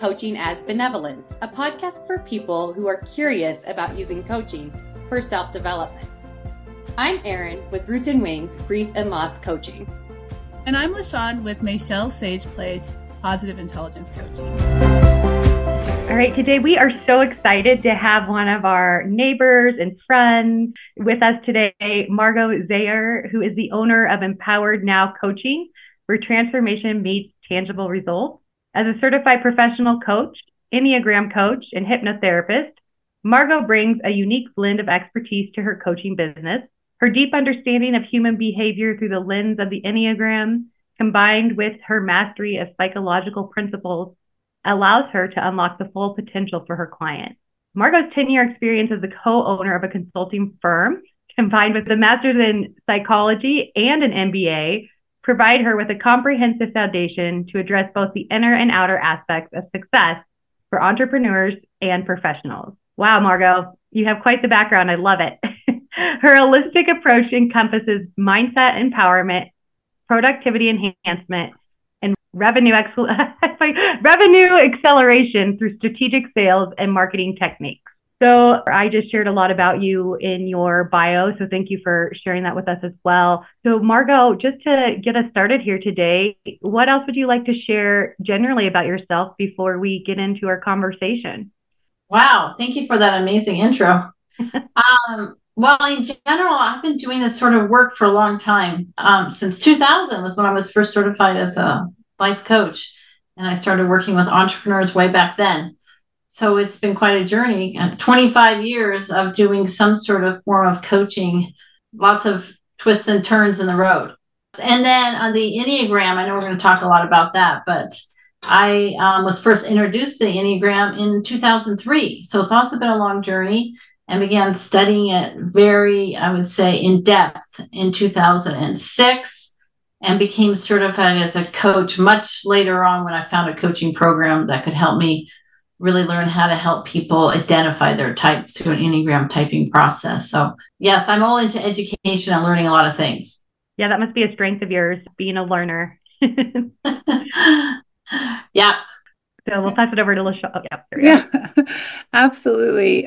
Coaching as Benevolence, a podcast for people who are curious about using coaching for self-development. I'm Erin with Roots and Wings Grief and Loss Coaching. And I'm LaShawn with Michelle Sage Place Positive Intelligence Coaching. All right, today we are so excited to have one of our neighbors and friends with us today, Margot Zayer, who is the owner of Empowered Now Coaching, where transformation meets tangible results. As a certified professional coach, Enneagram coach, and hypnotherapist, Margot brings a unique blend of expertise to her coaching business. Her deep understanding of human behavior through the lens of the Enneagram, combined with her mastery of psychological principles, allows her to unlock the full potential for her clients. Margot's 10-year experience as a co-owner of a consulting firm, combined with a master's in psychology and an MBA, provide her with a comprehensive foundation to address both the inner and outer aspects of success for entrepreneurs and professionals. Wow, Margot, you have quite the background. I love it. Her holistic approach encompasses mindset empowerment, productivity enhancement, and revenue acceleration through strategic sales and marketing techniques. So I just shared a lot about you in your bio, so thank you for sharing that with us as well. So Margot, just to get us started here today, what else would you like to share generally about yourself before we get into our conversation? Wow, thank you for that amazing intro. Well, in general, I've been doing this sort of work for a long time. Since 2000 was when I was first certified as a life coach, and I started working with entrepreneurs way back then. So it's been quite a journey, 25 years of doing some sort of form of coaching, lots of twists and turns in the road. And then on the Enneagram, I know we're going to talk a lot about that, but I was first introduced to the Enneagram in 2003. So it's also been a long journey, and began studying it very, I would say, in depth in 2006, and became certified as a coach much later on when I found a coaching program that could help me really learn how to help people identify their type through an Enneagram typing process. So yes, I'm all into education and learning a lot of things. Yeah, that must be a strength of yours, being a learner. Yeah. So we'll pass it over to LaShawn. Oh, yeah, absolutely.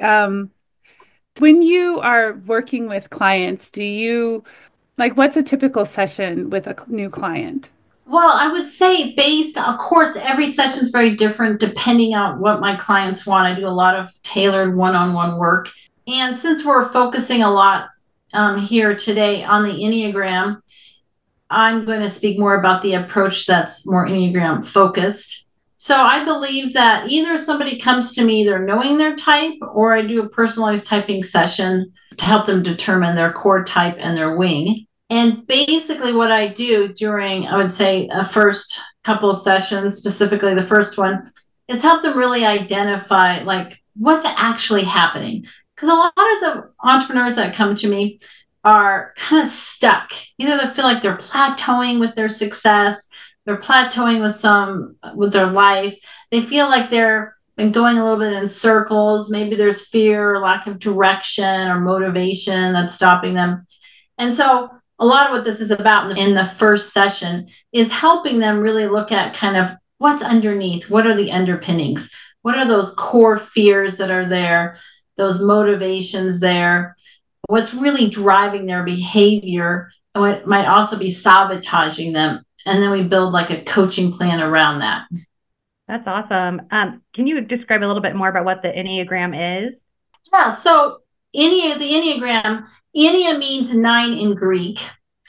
When you are working with clients, what's a typical session with a new client? Well, I would say of course, every session is very different depending on what my clients want. I do a lot of tailored one-on-one work. And since we're focusing a lot here today on the Enneagram, I'm going to speak more about the approach that's more Enneagram focused. So I believe that either somebody comes to me, they're knowing their type, or I do a personalized typing session to help them determine their core type and their wing. And basically what I do during, I would say, a first couple of sessions, specifically the first one, it helps them really identify what's actually happening. Because a lot of the entrepreneurs that come to me are kind of stuck. Either they feel like they're plateauing with their success, they're plateauing with their life. They feel like they're been going a little bit in circles. Maybe there's fear or lack of direction or motivation that's stopping them. And so a lot of what this is about in the first session is helping them really look at kind of what's underneath. What are the underpinnings? What are those core fears that are there? Those motivations there? What's really driving their behavior? And what might also be sabotaging them? And then we build a coaching plan around that. That's awesome. Can you describe a little bit more about what the Enneagram is? Yeah, so the Enneagram, Ennea means 9 in Greek,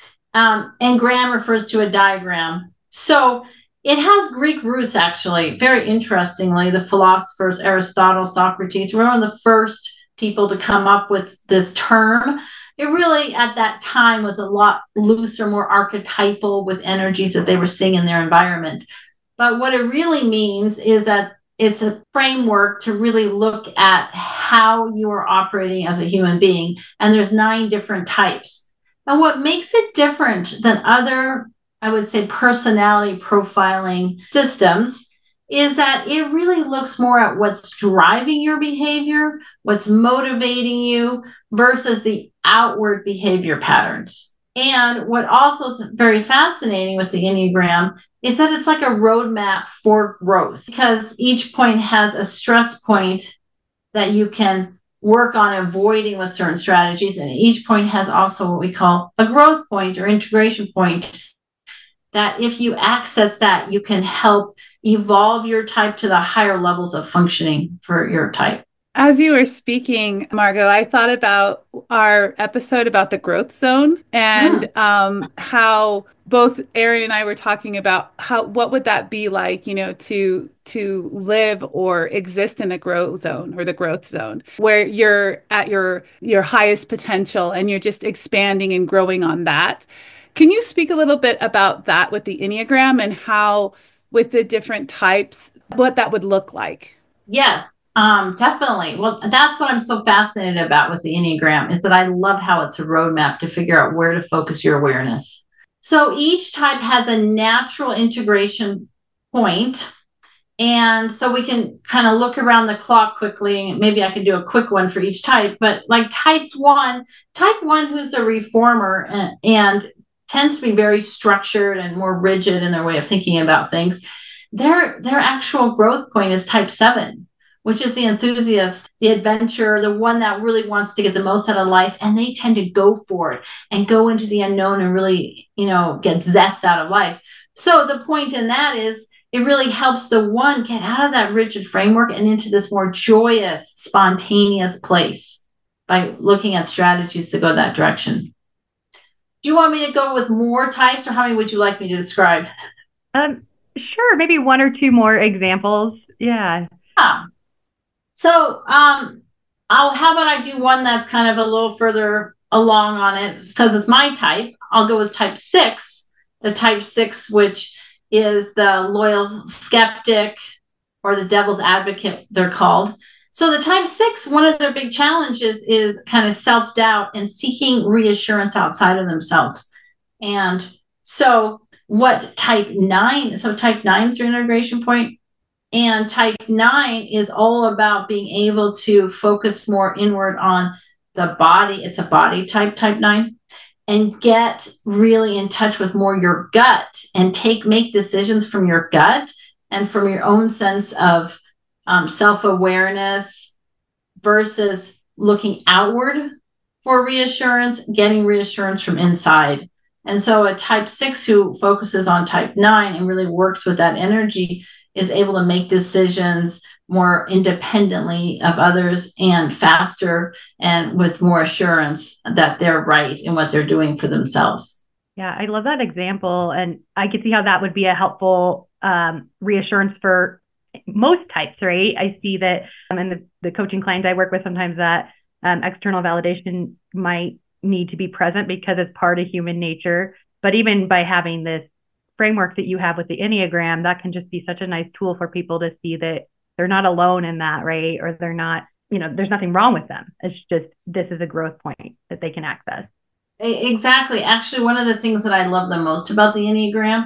and gram refers to a diagram. So it has Greek roots, actually. Very interestingly, the philosophers Aristotle, Socrates were one of the first people to come up with this term. It really, at that time, was a lot looser, more archetypal with energies that they were seeing in their environment. But what it really means is that it's a framework to really look at how you are operating as a human being. And there's 9 different types. And what makes it different than other, I would say, personality profiling systems is that it really looks more at what's driving your behavior, what's motivating you versus the outward behavior patterns. And what also is very fascinating with the Enneagram is that it's like a roadmap for growth, because each point has a stress point that you can work on avoiding with certain strategies. And each point has also what we call a growth point or integration point, that if you access that, you can help evolve your type to the higher levels of functioning for your type. As you were speaking, Margot, I thought about our episode about the growth zone and how both Erin and I were talking about what would that be like, to live or exist in the growth zone or the growth zone where you're at your highest potential and you're just expanding and growing on that. Can you speak a little bit about that with the Enneagram and how with the different types, what that would look like? Yes. Definitely. Well, that's what I'm so fascinated about with the Enneagram, is that I love how it's a roadmap to figure out where to focus your awareness. So each type has a natural integration point. And so we can kind of look around the clock quickly. Maybe I can do a quick one for each type, but like type one, who's a reformer and tends to be very structured and more rigid in their way of thinking about things. Their actual growth point is type 7. Which is the enthusiast, the adventurer, the one that really wants to get the most out of life. And they tend to go for it and go into the unknown and really, get zest out of life. So the point in that is it really helps the one get out of that rigid framework and into this more joyous, spontaneous place by looking at strategies to go that direction. Do you want me to go with more types, or how many would you like me to describe? Sure. Maybe one or two more examples. Yeah. So, how about I do one that's kind of a little further along on it, because it's my type. I'll go with type 6, the type 6, which is the loyal skeptic or the devil's advocate, they're called. So the type 6, one of their big challenges is kind of self-doubt and seeking reassurance outside of themselves. And so type 9 is your integration point. And type 9 is all about being able to focus more inward on the body. It's a body type 9, and get really in touch with more your gut and make decisions from your gut and from your own sense of self-awareness versus looking outward for reassurance, getting reassurance from inside. And so a type 6 who focuses on type 9 and really works with that energy is able to make decisions more independently of others and faster and with more assurance that they're right in what they're doing for themselves. Yeah, I love that example. And I can see how that would be a helpful reassurance for most types, right? I see that in the coaching clients I work with, sometimes that external validation might need to be present because it's part of human nature. But even by having this framework that you have with the Enneagram, that can just be such a nice tool for people to see that they're not alone in that, right? Or they're not, there's nothing wrong with them. It's just, this is a growth point that they can access. Exactly. Actually, one of the things that I love the most about the Enneagram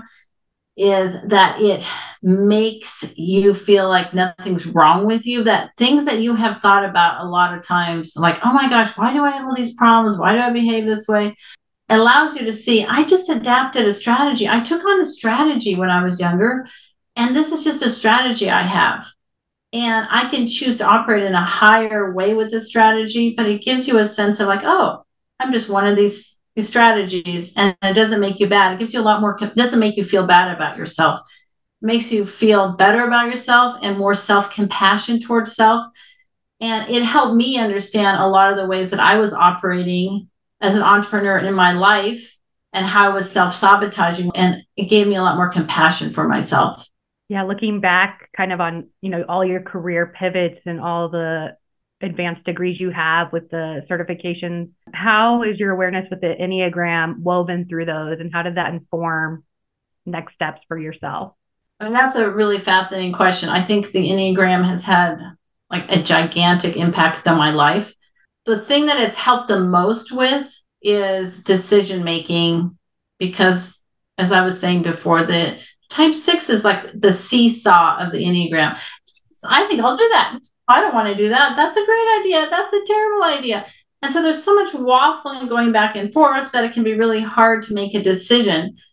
is that it makes you feel like nothing's wrong with you, that things that you have thought about a lot of times, like, oh my gosh, why do I have all these problems? Why do I behave this way? Allows you to see, I just adapted a strategy. I took on a strategy when I was younger, and this is just a strategy I have. And I can choose to operate in a higher way with this strategy, but it gives you a sense of like, oh, I'm just one of these strategies, and it doesn't make you bad. It gives you a lot more, doesn't make you feel bad about yourself. It makes you feel better about yourself and more self-compassion towards self. And it helped me understand a lot of the ways that I was operating as an entrepreneur in my life and how I was self-sabotaging. And it gave me a lot more compassion for myself. Yeah, looking back kind of on, all your career pivots and all the advanced degrees you have with the certifications, how is your awareness with the Enneagram woven through those, and how did that inform next steps for yourself? And that's a really fascinating question. I think the Enneagram has had like a gigantic impact on my life. The thing that it's helped the most with is decision making, because as I was saying before, the type 6 is like the seesaw of the Enneagram. So I think I'll do that. I don't want to do that. That's a great idea. That's a terrible idea. And so there's so much waffling going back and forth that it can be really hard to make a decision.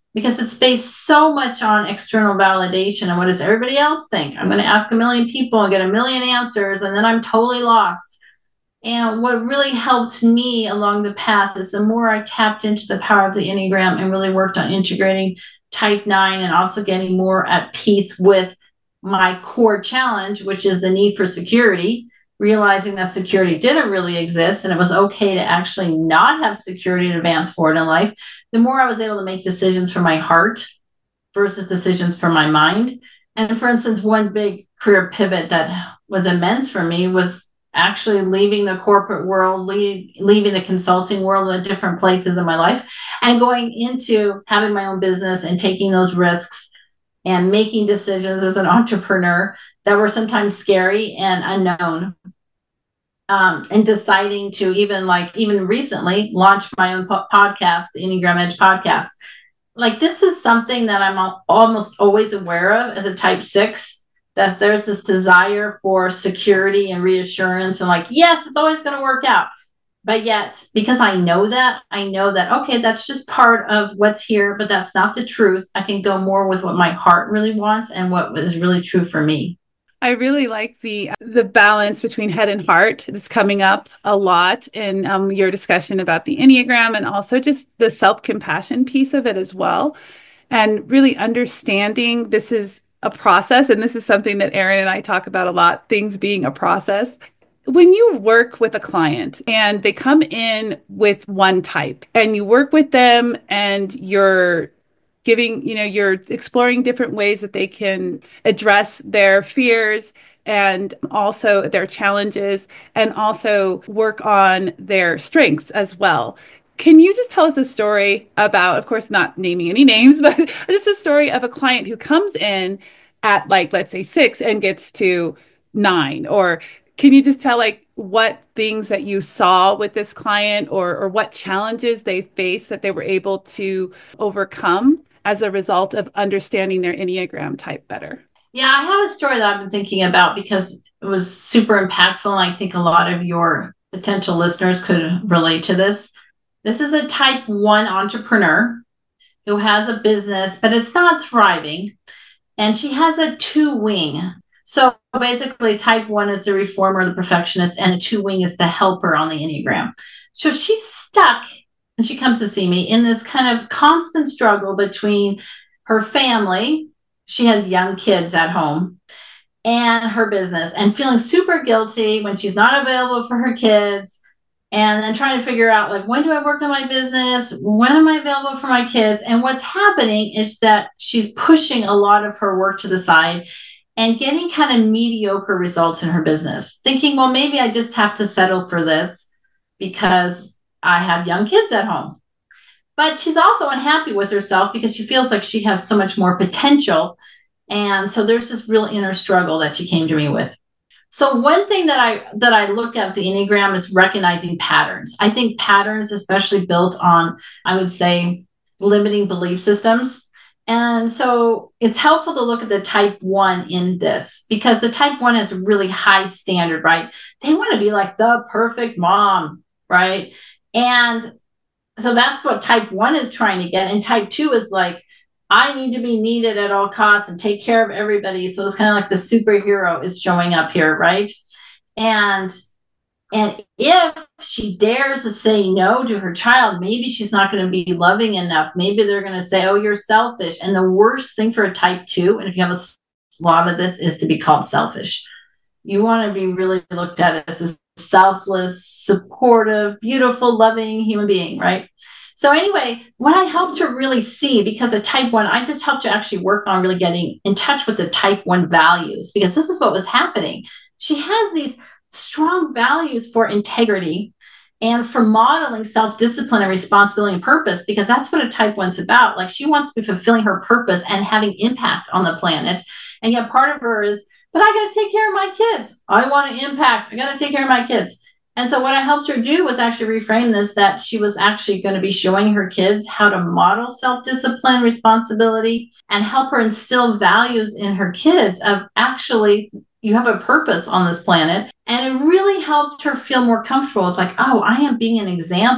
because it's based so much on external validation and what does everybody else think? I'm going to ask a million people and get a million answers, and then I'm totally lost. And what really helped me along the path is the more I tapped into the power of the Enneagram and really worked on integrating type 9 and also getting more at peace with my core challenge, which is the need for security, realizing that security didn't really exist and it was okay to actually not have security to advance forward in life, the more I was able to make decisions from my heart versus decisions from my mind. And for instance, one big career pivot that was immense for me was actually leaving the corporate world, leaving the consulting world at different places in my life and going into having my own business and taking those risks and making decisions as an entrepreneur that were sometimes scary and unknown. And deciding to even recently launch my own podcast, the Enneagram Edge podcast. Like, this is something that I'm almost always aware of as a type 6, that there's this desire for security and reassurance and yes, it's always going to work out. But yet, because I know that, okay, that's just part of what's here, but that's not the truth. I can go more with what my heart really wants and what is really true for me. I really like the balance between head and heart that's coming up a lot in your discussion about the Enneagram, and also just the self-compassion piece of it as well. And really understanding this is a process, and this is something that Erin and I talk about a lot, things being a process. When you work with a client and they come in with one type and you work with them and you're you're exploring different ways that they can address their fears and also their challenges, and also work on their strengths as well. Can you just tell us a story about, of course, not naming any names, but just a story of a client who comes in at let's say 6 and gets to 9? Or can you just tell what things that you saw with this client, or what challenges they faced that they were able to overcome as a result of understanding their Enneagram type better? Yeah, I have a story that I've been thinking about because it was super impactful. And I think a lot of your potential listeners could relate to this. This is a type 1 entrepreneur who has a business, but it's not thriving. And she has a 2 wing. So basically, type 1 is the reformer, the perfectionist, and a 2 wing is the helper on the Enneagram. So she's stuck, and she comes to see me in this kind of constant struggle between her family. She has young kids at home, and her business, and feeling super guilty when she's not available for her kids, and then trying to figure out when do I work on my business? When am I available for my kids? And what's happening is that she's pushing a lot of her work to the side and getting kind of mediocre results in her business, thinking, well, maybe I just have to settle for this because I have young kids at home. But she's also unhappy with herself because she feels like she has so much more potential. And so there's this real inner struggle that she came to me with. So one thing that I look at the Enneagram is recognizing patterns. I think patterns, especially built on, I would say, limiting belief systems. And so it's helpful to look at the type 1 in this, because the type 1 has a really high standard, right? They want to be like the perfect mom, right? And so that's what type 1 is trying to get. And type 2 is I need to be needed at all costs and take care of everybody. So it's kind of like the superhero is showing up here, right? And if she dares to say no to her child, maybe she's not going to be loving enough. Maybe they're going to say, oh, you're selfish. And the worst thing for a type 2, and if you have a lot of this, is to be called selfish. You want to be really looked at as a selfless, supportive, beautiful, loving human being, right? So anyway, what I helped her really see, because a type 1, I just helped her actually work on really getting in touch with the type 1 values, because this is what was happening. She has these strong values for integrity and for modeling self-discipline and responsibility and purpose, because that's what a type 1's about. She wants to be fulfilling her purpose and having impact on the planet. And yet part of her is, but I got to take care of my kids. I want to impact. I got to take care of my kids. And so what I helped her do was actually reframe this, that she was actually going to be showing her kids how to model self-discipline, responsibility, and help her instill values in her kids of actually, you have a purpose on this planet. And it really helped her feel more comfortable with oh, I am being an example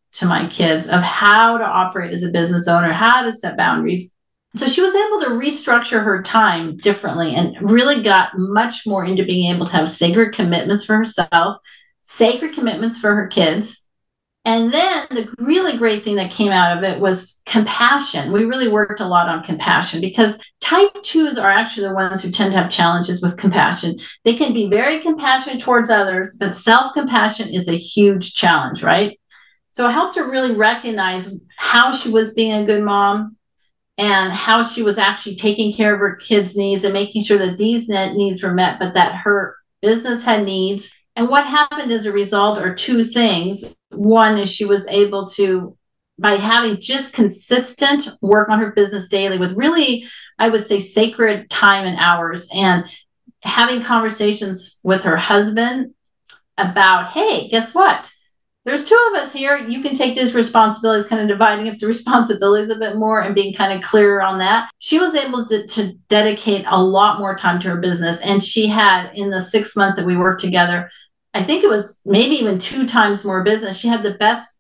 to my kids of how to operate as a business owner, how to set boundaries. So she was able to restructure her time differently and really got much more into being able to have sacred commitments for herself, sacred commitments for her kids. And then the really great thing that came out of it was compassion. We really worked a lot on compassion because type 2s are actually the ones who tend to have challenges with compassion. They can be very compassionate towards others, but self-compassion is a huge challenge, right? So it helped her really recognize how she was being a good mom and how she was actually taking care of her kids' needs and making sure that these needs were met, but that her business had needs. And what happened as a result are two things. One is she was able to, by having just consistent work on her business daily with really, I would say, sacred time and hours, and having conversations with her husband about, hey, guess what? There's two of us here. You can take these responsibilities, kind of dividing up the responsibilities a bit more and being kind of clearer on that. She was able to dedicate a lot more time to her business. And she had, in the 6 months that we worked together, I think it was maybe even 2 times more business. She had the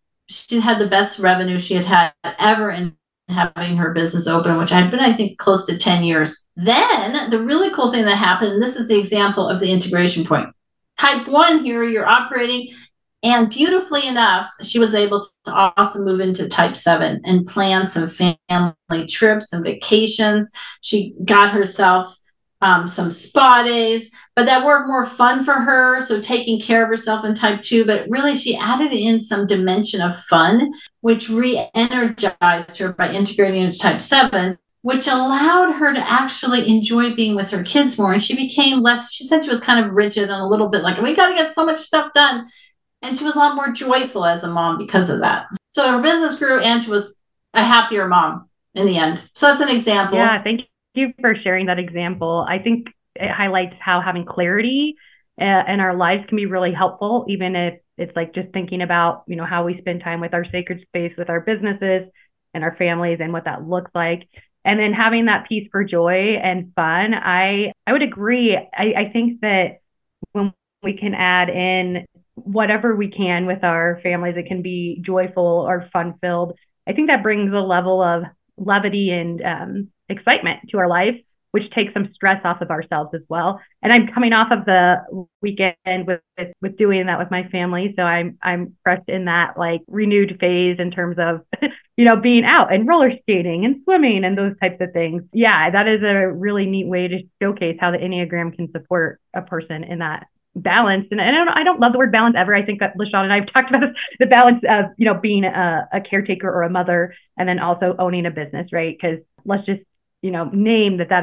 best revenue she had ever in having her business open, which had been, I think, close to 10 years. Then the really cool thing that happened, and this is the example of the integration point. Type 1 here, you're operating. And beautifully enough, she was able to also move into type 7 and plan some family trips and vacations. She got herself some spa days, but that were more fun for her. So taking care of herself in type 2, but really she added in some dimension of fun, which re-energized her by integrating into type 7, which allowed her to actually enjoy being with her kids more. And she became less, she said she was kind of rigid and a little bit like, we got to get so much stuff done. And she was a lot more joyful as a mom because of that. So her business grew and she was a happier mom in the end. So that's an example. Yeah, thank you for sharing that example. I think it highlights how having clarity in our lives can be really helpful, even if it's like just thinking about, how we spend time with our sacred space, with our businesses and our families and what that looks like. And then having that piece for joy and fun. I would agree. I think that when we can add in whatever we can with our families, it can be joyful or fun filled. I think that brings a level of levity and excitement to our life, which takes some stress off of ourselves as well. And I'm coming off of the weekend with doing that with my family. So I'm fresh in that like renewed phase in terms of, being out and roller skating and swimming and those types of things. Yeah, that is a really neat way to showcase how the Enneagram can support a person in that balance. And I don't love the word balance ever. I think that LaShawn and I have talked about the balance of, being a caretaker or a mother and then also owning a business, right? Because let's just, name that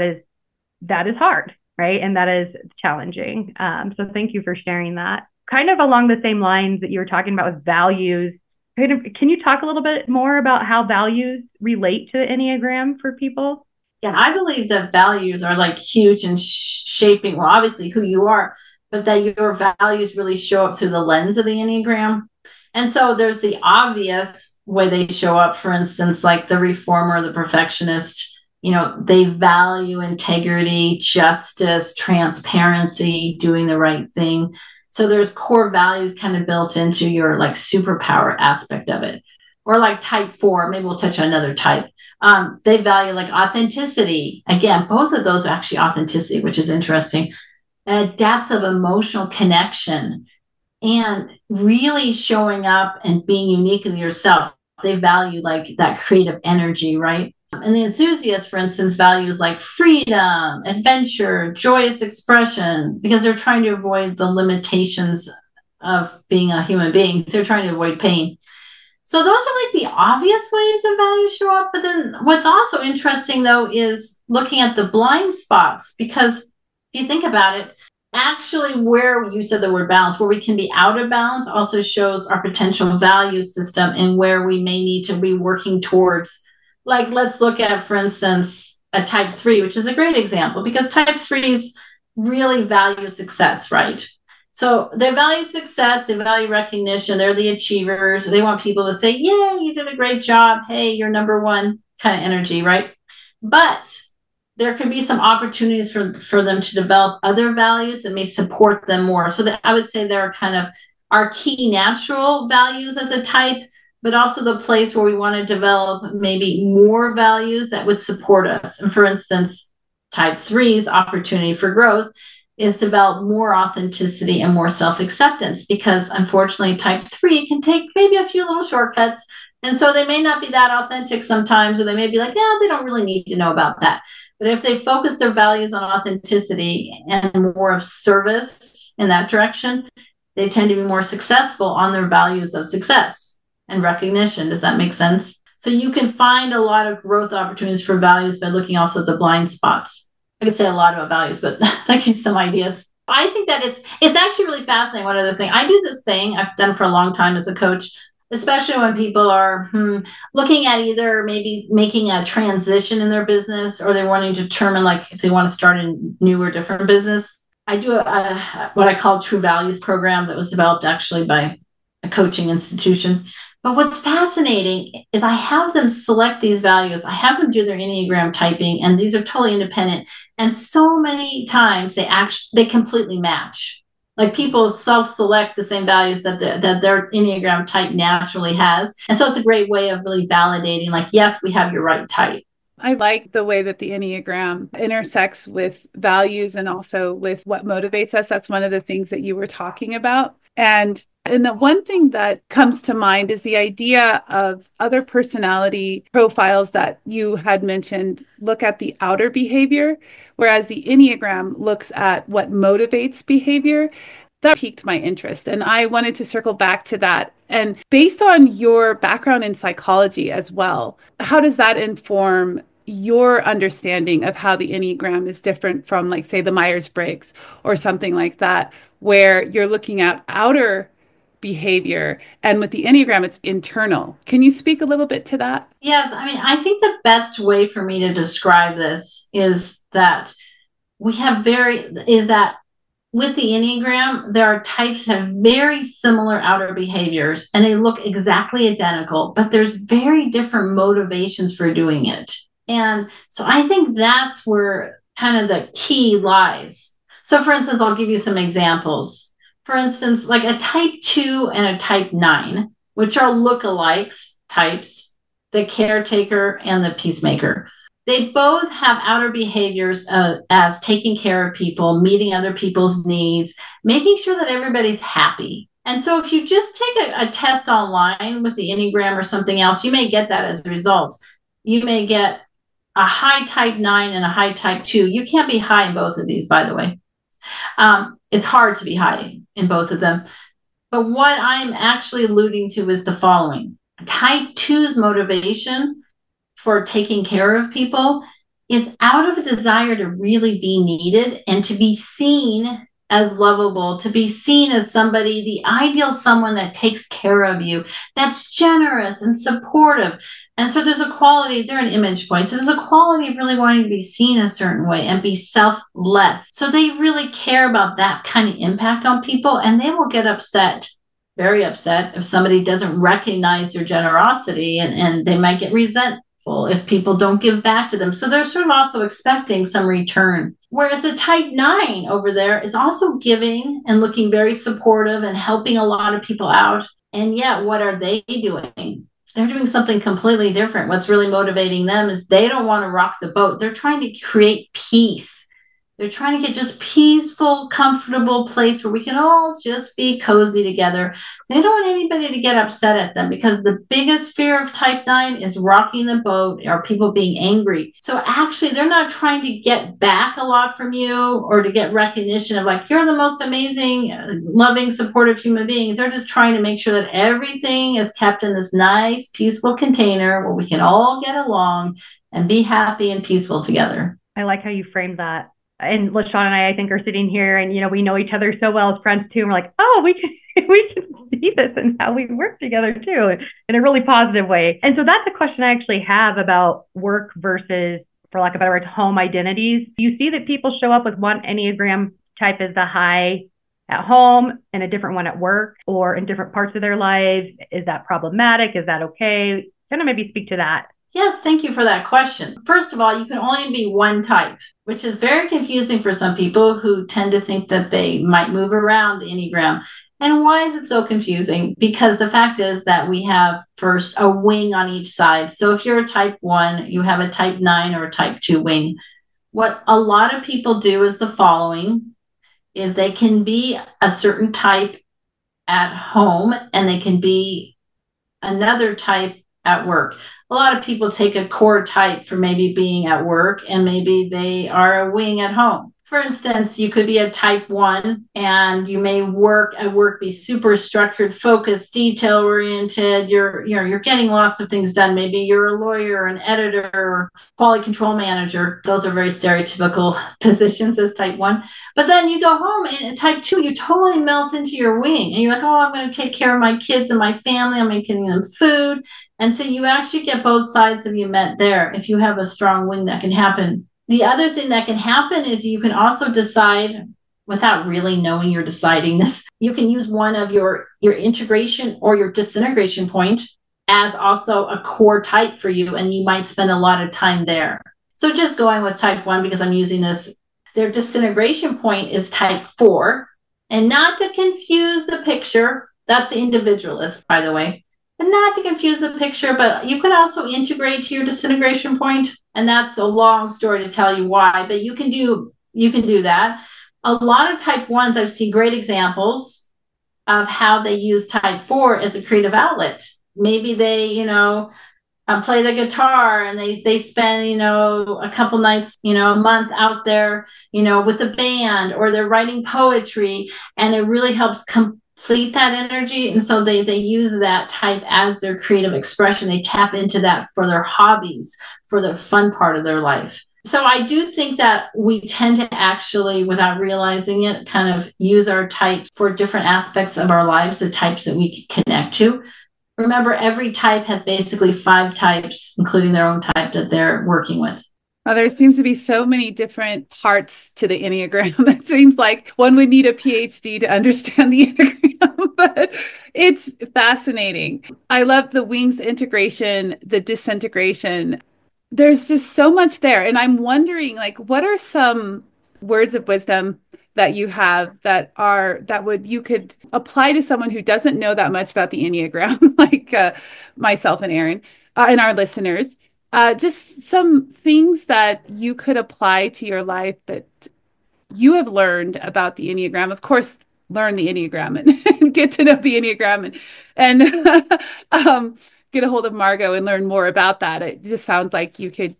is hard, right? And that is challenging. So thank you for sharing that. Kind of along the same lines that you were talking about with values, can you talk a little bit more about how values relate to the Enneagram for people? Yeah, I believe that values are like huge in shaping, well, obviously who you are, but that your values really show up through the lens of the Enneagram. And so there's the obvious way they show up, for instance, like the reformer, the perfectionist. They value integrity, justice, transparency, doing the right thing. So there's core values kind of built into your like superpower aspect of it. Or like type 4, maybe we'll touch on another type. They value like authenticity. Again, both of those are actually authenticity, which is interesting. A depth of emotional connection and really showing up and being uniquely yourself. They value like that creative energy, right? And the enthusiast, for instance, values like freedom, adventure, joyous expression, because they're trying to avoid the limitations of being a human being. They're trying to avoid pain. So those are like the obvious ways that values show up. But then what's also interesting, though, is looking at the blind spots, because if you think about it, actually where you said the word balance, where we can be out of balance also shows our potential value system and where we may need to be working towards. Like, let's look at, for instance, a type 3, which is a great example because type 3s really value success, right? So they value success, they value recognition, they're the achievers. They want people to say, yeah, you did a great job. Hey, you're number one kind of energy, right? But there can be some opportunities for them to develop other values that may support them more. So that I would say there are kind of our key natural values as a type, but also the place where we want to develop maybe more values that would support us. And for instance, type 3's opportunity for growth is develop more authenticity and more self-acceptance, because unfortunately type 3 can take maybe a few little shortcuts. And so they may not be that authentic sometimes, or they may be like, yeah, they don't really need to know about that. But if they focus their values on authenticity and more of service in that direction, they tend to be more successful on their values of success and recognition. Does that make sense? So you can find a lot of growth opportunities for values by looking also at the blind spots. I could say a lot about values, but that gives you some ideas. I think that it's actually really fascinating. One other thing, I do this thing I've done for a long time as a coach, especially when people are looking at either maybe making a transition in their business, or they're wanting to determine like if they want to start a new or different business. I do what I call True Values program that was developed actually by a coaching institution. But what's fascinating is I have them select these values. I have them do their Enneagram typing, and these are totally independent. And so many times they completely match. Like people self-select the same values that their Enneagram type naturally has. And so it's a great way of really validating, like, yes, we have your right type. I like the way that the Enneagram intersects with values and also with what motivates us. That's one of the things that you were talking about. And the one thing that comes to mind is the idea of other personality profiles that you had mentioned look at the outer behavior, whereas the Enneagram looks at what motivates behavior. That piqued my interest, and I wanted to circle back to that. And based on your background in psychology as well, how does that inform your understanding of how the Enneagram is different from, like, say, the Myers-Briggs or something like that, where you're looking at outer behavior, and with the Enneagram, it's internal? Can you speak a little bit to that? Yeah, I mean, I think the best way for me to describe this is that with the Enneagram, there are types that have very similar outer behaviors, and they look exactly identical, but there's very different motivations for doing it. And so I think that's where kind of the key lies. So for instance, I'll give you some examples. For instance, like a type 2 and a type 9, which are lookalikes types, the caretaker and the peacemaker. They both have outer behaviors as taking care of people, meeting other people's needs, making sure that everybody's happy. And so if you just take a test online with the Enneagram or something else, you may get that as a result. You may get a high type 9 and a high type 2. You can't be high in both of these, by the way. It's hard to be high in both of them. But what I'm actually alluding to is the following. Type 2's motivation for taking care of people is out of a desire to really be needed and to be seen as lovable, to be seen as somebody, the ideal someone that takes care of you, that's generous and supportive. And so there's a quality, they're an image point. So there's a quality of really wanting to be seen a certain way and be selfless. So they really care about that kind of impact on people, and they will get upset, very upset, if somebody doesn't recognize their generosity, and they might get resentful if people don't give back to them. So they're sort of also expecting some return. Whereas the type 9 over there is also giving and looking very supportive and helping a lot of people out. And yet, what are they doing? They're doing something completely different. What's really motivating them is they don't want to rock the boat. They're trying to create peace. They're trying to get just peaceful, comfortable place where we can all just be cozy together. They don't want anybody to get upset at them, because the biggest fear of type 9 is rocking the boat or people being angry. So actually, they're not trying to get back a lot from you or to get recognition of like, you're the most amazing, loving, supportive human being. They're just trying to make sure that everything is kept in this nice, peaceful container where we can all get along and be happy and peaceful together. I like how you framed that. And LaShawn and I think, are sitting here, and we know each other so well as friends too. And we're like, oh, we can see this and how we work together too, in a really positive way. And so that's a question I actually have about work versus, for lack of a better word, home identities. Do you see that people show up with one Enneagram type as the high at home and a different one at work, or in different parts of their lives? Is that problematic? Is that okay? Kind of maybe speak to that. Yes, thank you for that question. First of all, you can only be one type, which is very confusing for some people who tend to think that they might move around the Enneagram. And why is it so confusing? Because the fact is that we have first a wing on each side. So if you're a type 1, you have a type 9 or a type 2 wing. What a lot of people do is the following, is they can be a certain type at home and they can be another type at work. A lot of people take a core type for maybe being at work and maybe they are a wing at home. For instance, you could be a type 1 and you may work at work, be super structured, focused, detail oriented. You're getting lots of things done. Maybe you're a lawyer, an editor, or quality control manager. Those are very stereotypical positions as type 1. But then you go home and type 2, you totally melt into your wing and you're like, oh, I'm going to take care of my kids and my family. I'm making them food. And so you actually get both sides of you met there. If you have a strong wing, that can happen. The other thing that can happen is you can also decide, without really knowing you're deciding this, you can use one of your integration or your disintegration point as also a core type for you, and you might spend a lot of time there. So just going with type 1, because I'm using this, their disintegration point is type 4. And not to confuse the picture, that's the individualist, by the way. And not to confuse the picture, but you can also integrate to your disintegration point. And that's a long story to tell you why, but you can do that. A lot of type 1s, I've seen great examples of how they use type 4 as a creative outlet. Maybe they, play the guitar and they spend, a couple nights, a month out there, with a band, or they're writing poetry, and it really helps complete that energy. And so they use that type as their creative expression. They tap into that for their hobbies, for the fun part of their life. So I do think that we tend to actually, without realizing it, kind of use our type for different aspects of our lives, the types that we can connect to. Remember, every type has basically 5 types, including their own type that they're working with. Well, there seems to be so many different parts to the Enneagram. It seems like one would need a PhD to understand the Enneagram, but it's fascinating. I love the wings integration, the disintegration. There's just so much there. And I'm wondering, what are some words of wisdom that you have you could apply to someone who doesn't know that much about the Enneagram, like myself and Erin, and our listeners? Just some things that you could apply to your life that you have learned about the Enneagram. Of course, learn the Enneagram and get to know the Enneagram and get a hold of Margot and learn more about that. It just sounds like you could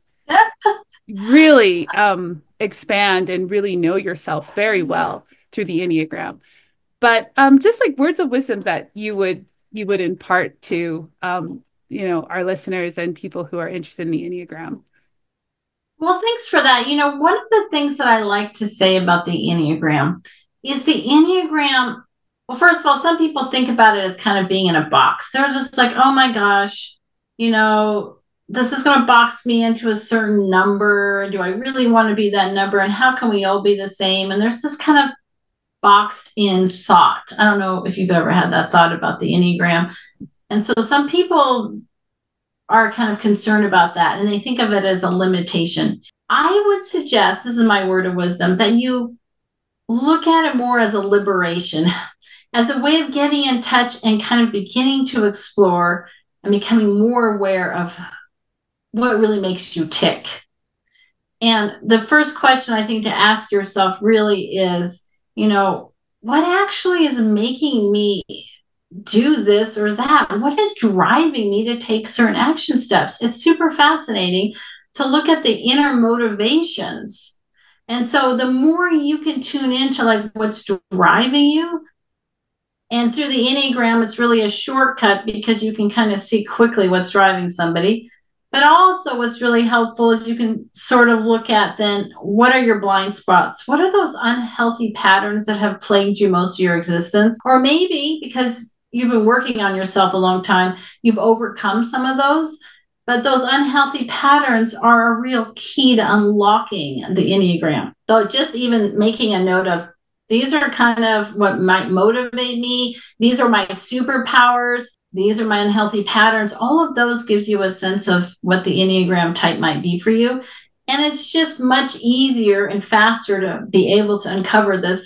really expand and really know yourself very well through the Enneagram. But just like words of wisdom that you would impart to our listeners and people who are interested in the Enneagram. Well, thanks for that. One of the things that I like to say about the Enneagram is the Enneagram. Well, first of all, some people think about it as kind of being in a box. They're just like, oh my gosh, this is going to box me into a certain number. Do I really want to be that number? And how can we all be the same? And there's this kind of boxed in thought. I don't know if you've ever had that thought about the Enneagram. And so some people are kind of concerned about that, and they think of it as a limitation. I would suggest, this is my word of wisdom, that you look at it more as a liberation, as a way of getting in touch and kind of beginning to explore and becoming more aware of what really makes you tick. And the first question I think to ask yourself really is, what actually is making me do this or that? What is driving me to take certain action steps? It's super fascinating to look at the inner motivations. And so the more you can tune into what's driving you, and through the Enneagram, it's really a shortcut because you can kind of see quickly what's driving somebody. But also what's really helpful is you can sort of look at then, what are your blind spots? What are those unhealthy patterns that have plagued you most of your existence? Or maybe because you've been working on yourself a long time, you've overcome some of those, but those unhealthy patterns are a real key to unlocking the Enneagram. So just even making a note of, these are kind of what might motivate me. These are my superpowers. These are my unhealthy patterns. All of those gives you a sense of what the Enneagram type might be for you. And it's just much easier and faster to be able to uncover this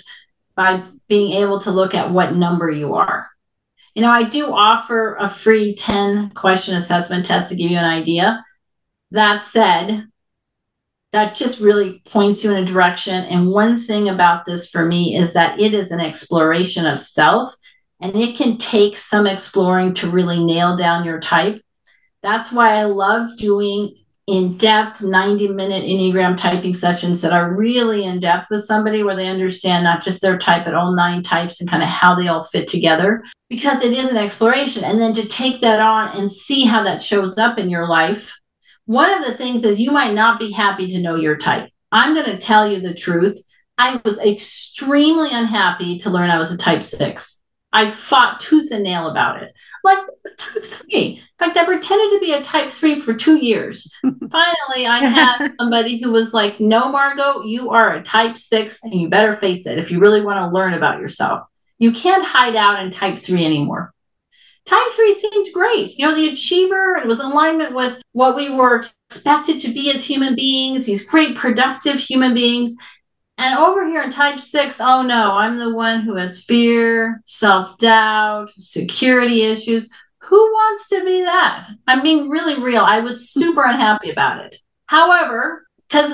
by being able to look at what number you are. I do offer a free 10-question assessment test to give you an idea. That said, that just really points you in a direction. And one thing about this for me is that it is an exploration of self, and it can take some exploring to really nail down your type. That's why I love doing in-depth 90-minute Enneagram typing sessions that are really in-depth with somebody, where they understand not just their type, but all 9 types and kind of how they all fit together, because it is an exploration. And then to take that on and see how that shows up in your life. One of the things is you might not be happy to know your type. I'm going to tell you the truth. I was extremely unhappy to learn I was a type 6. I fought tooth and nail about it. Like type 3. In fact, I pretended to be a type 3 for 2 years. Finally, I had somebody who was like, no, Margot, you are a type 6 and you better face it if you really want to learn about yourself. You can't hide out in type 3 anymore. Type 3 seemed great. The achiever, it was in alignment with what we were expected to be as human beings, these great productive human beings. And over here in type 6, oh no, I'm the one who has fear, self-doubt, security issues. Who wants to be that? I'm being really real. I was super unhappy about it. However,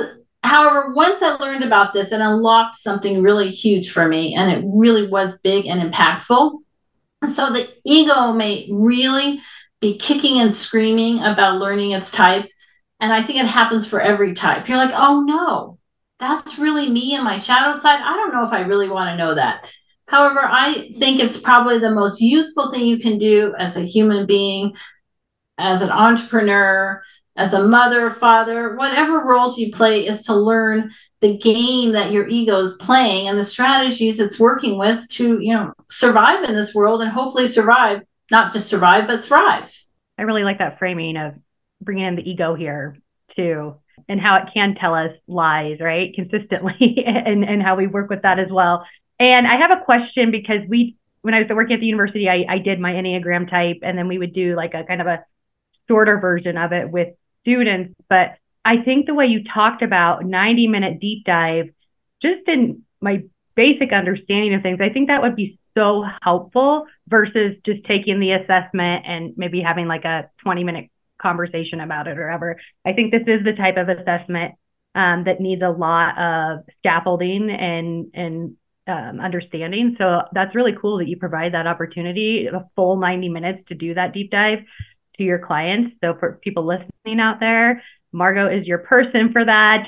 once I learned about this, it unlocked something really huge for me, and it really was big and impactful. And so the ego may really be kicking and screaming about learning its type. And I think it happens for every type. You're like, oh no, that's really me and my shadow side. I don't know if I really want to know that. However, I think it's probably the most useful thing you can do as a human being, as an entrepreneur, as a mother, father, whatever roles you play, is to learn the game that your ego is playing and the strategies it's working with to, survive in this world, and hopefully survive, not just survive, but thrive. I really like that framing of bringing in the ego here too, and how it can tell us lies, right? Consistently, and how we work with that as well. And I have a question, because when I was working at the university, I did my Enneagram type, and then we would do like a kind of a shorter version of it with students. But I think the way you talked about 90-minute deep dive, just in my basic understanding of things, I think that would be so helpful versus just taking the assessment and maybe having like a 20-minute conversation about it or whatever. I think this is the type of assessment that needs a lot of scaffolding and understanding. So that's really cool that you provide that opportunity, a full 90 minutes to do that deep dive to your clients. So for people listening out there, Margot is your person for that,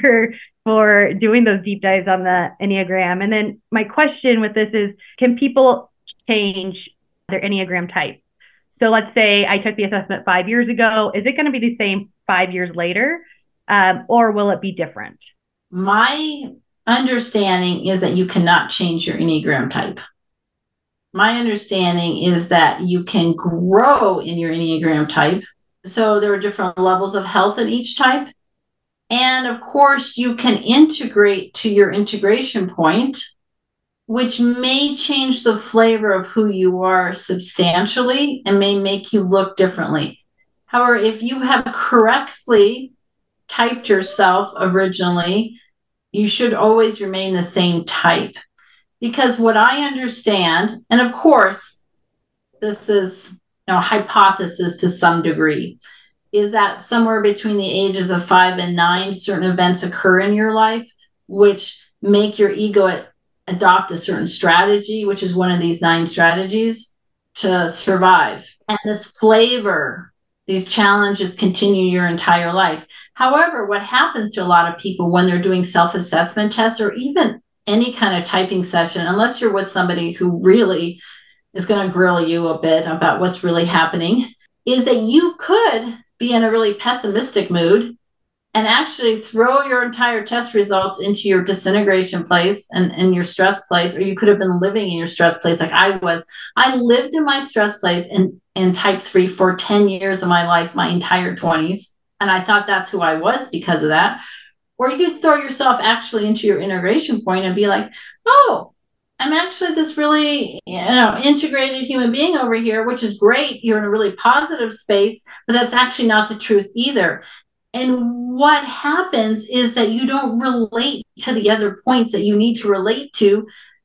for doing those deep dives on the Enneagram. And then my question with this is, can people change their Enneagram type? So let's say I took the assessment 5 years ago. Is it going to be the same 5 years later, or will it be different? My understanding is that you cannot change your Enneagram type. My understanding is that you can grow in your Enneagram type. So there are different levels of health in each type. And of course, you can integrate to your integration point, which may change the flavor of who you are substantially and may make you look differently. However, if you have correctly typed yourself originally, you should always remain the same type. Because what I understand, and of course, this is hypothesis to some degree, is that somewhere between the ages of 5 and 9, certain events occur in your life, which make your ego adopt a certain strategy, which is one of these 9 strategies to survive. And this flavor, these challenges continue your entire life. However, what happens to a lot of people when they're doing self-assessment tests, or even any kind of typing session, unless you're with somebody who really is going to grill you a bit about what's really happening, is that you could be in a really pessimistic mood and actually throw your entire test results into your disintegration place and your stress place, or you could have been living in your stress place like I was. I lived in my stress place in type 3 for 10 years of my life, my entire 20s. And I thought that's who I was because of that. Or you could throw yourself actually into your integration point and be like, oh, I'm actually this really, integrated human being over here, which is great. You're in a really positive space, but that's actually not the truth either. And what happens is that you don't relate to the other points that you need to relate to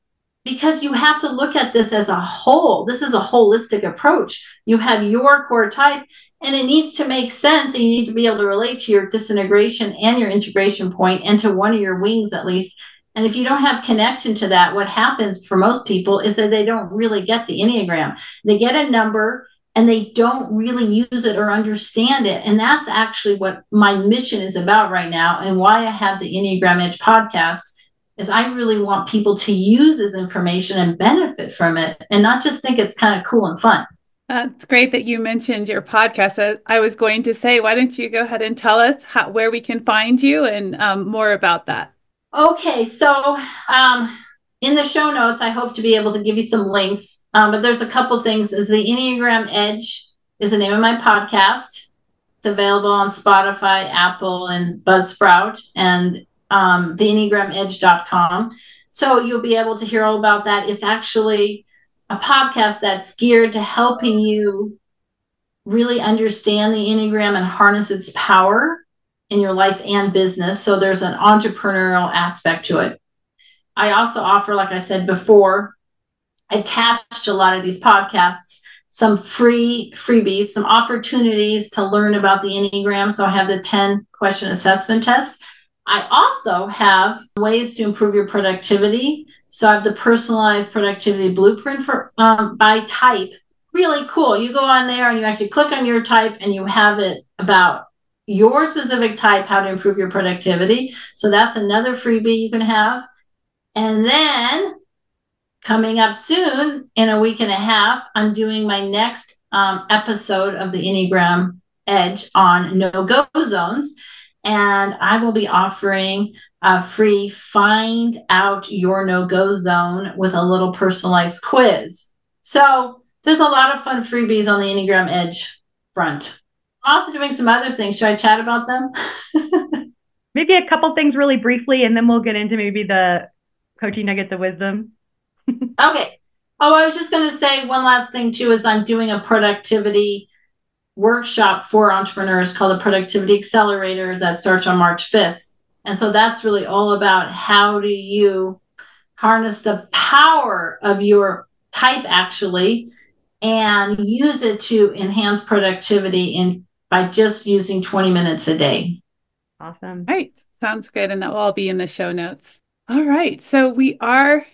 because you have to look at this as a whole. This is a holistic approach. You have your core type, and it needs to make sense, and you need to be able to relate to your disintegration and your integration point, and to one of your wings at least. And if you don't have connection to that, what happens for most people is that they don't really get the Enneagram. They get a number and they don't really use it or understand it. And that's actually what my mission is about right now, and why I have the Enneagram Edge podcast, is I really want people to use this information and benefit from it, and not just think it's kind of cool and fun. It's great that you mentioned your podcast. I was going to say, why don't you go ahead and tell us where we can find you and more about that? Okay, so in the show notes, I hope to be able to give you some links, but there's a couple things. The Enneagram Edge is the name of my podcast. It's available on Spotify, Apple, and Buzzsprout, and theenneagramedge.com. So you'll be able to hear all about that. It's actually a podcast that's geared to helping you really understand the Enneagram and harness its power in your life and business. So there's an entrepreneurial aspect to it. I also offer, like I said before, attached to a lot of these podcasts, some freebies, some opportunities to learn about the Enneagram. So I have the 10-question assessment test. I also have ways to improve your productivity. So I have the personalized productivity blueprint for by type. Really cool. You go on there and you actually click on your type, and you have it about your specific type, how to improve your productivity. So that's another freebie you can have. And then coming up soon, in a week and a half, I'm doing my next episode of the Enneagram Edge on no-go zones. And I will be offering a free Find Out Your No-Go Zone with a little personalized quiz. So there's a lot of fun freebies on the Enneagram Edge front. I'm also doing some other things. Should I chat about them? Maybe a couple things really briefly, and then we'll get into maybe the coaching nuggets of wisdom. Okay. Oh, I was just going to say one last thing too, is I'm doing a productivity workshop for entrepreneurs called the Productivity Accelerator that starts on March 5th. And so that's really all about how do you harness the power of your type actually, and use it to enhance productivity by just using 20 minutes a day. Awesome. Right. Sounds good. And that will all be in the show notes. All right. So we are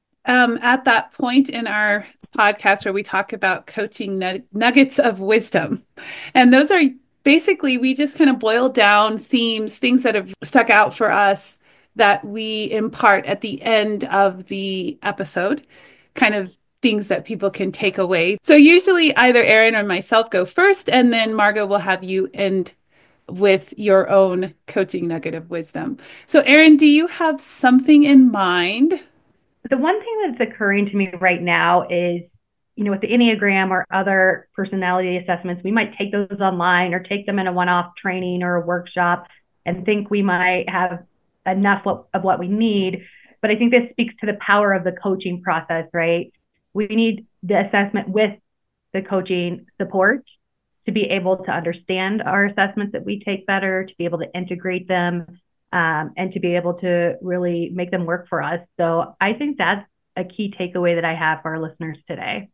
at that point in our podcast where we talk about coaching nuggets of wisdom. And those are basically, we just kind of boil down themes, things that have stuck out for us that we impart at the end of the episode, kind of things that people can take away. So usually either Erin or myself go first, and then Margot will have you end with your own coaching nugget of wisdom. So Erin, do you have something in mind? The one thing that's occurring to me right now is, with the Enneagram or other personality assessments, we might take those online or take them in a one-off training or a workshop and think we might have enough of what we need. But I think this speaks to the power of the coaching process, right? We need the assessment with the coaching support to be able to understand our assessments that we take better, to be able to integrate them, and to be able to really make them work for us. So I think that's a key takeaway that I have for our listeners today.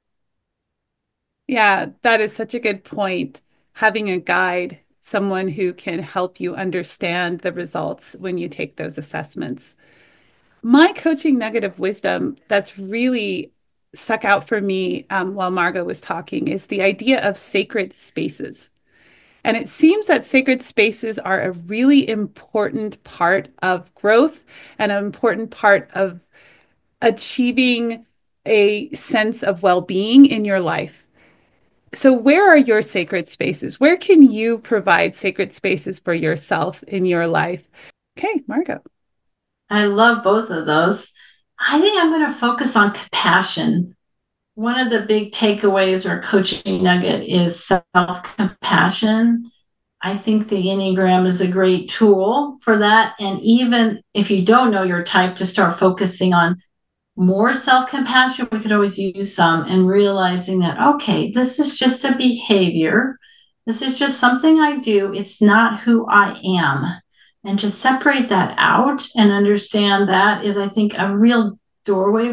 Yeah, that is such a good point. Having a guide, someone who can help you understand the results when you take those assessments. My coaching nugget of wisdom that's really stuck out for me while Margot was talking is the idea of sacred spaces. And it seems that sacred spaces are a really important part of growth and an important part of achieving a sense of well-being in your life. So where are your sacred spaces? Where can you provide sacred spaces for yourself in your life? Okay, Margot. I love both of those. I think I'm going to focus on compassion. One of the big takeaways or coaching nugget is self-compassion. I think the Enneagram is a great tool for that. And even if you don't know your type, to start focusing on more self-compassion, we could always use some, and realizing that, okay, this is just a behavior. This is just something I do. It's not who I am. And to separate that out and understand that is, I think, a real doorway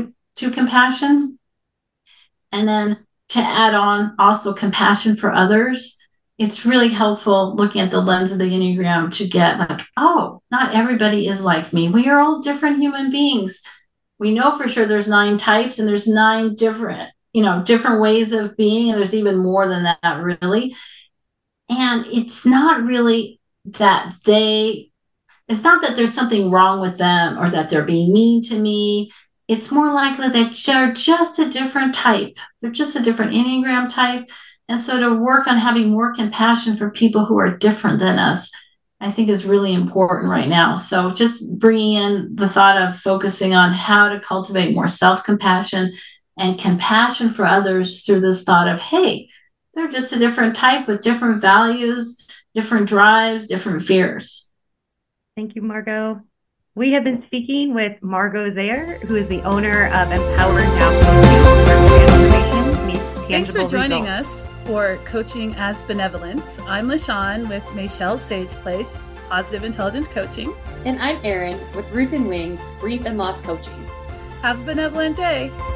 to compassion. And then to add on also compassion for others, it's really helpful looking at the lens of the Enneagram to get like, oh, not everybody is like me. We are all different human beings. We know for sure there's 9 types and there's 9 different, different ways of being. And there's even more than that, really. And it's not really that it's not that there's something wrong with them or that they're being mean to me. It's more likely that they're just a different type. They're just a different Enneagram type. And so to work on having more compassion for people who are different than us, I think is really important right now. So just bringing in the thought of focusing on how to cultivate more self-compassion and compassion for others through this thought of, hey, they're just a different type with different values, different drives, different fears. Thank you, Margot. We have been speaking with Margot Zayer, who is the owner of Empowered Now Coaching, where transformation meets tangible Thanks for joining results. us for Coaching as Benevolence. I'm LaShawn with Michelle Sage Place, Positive Intelligence Coaching. And I'm Erin with Roots and Wings, Grief and Loss Coaching. Have a benevolent day.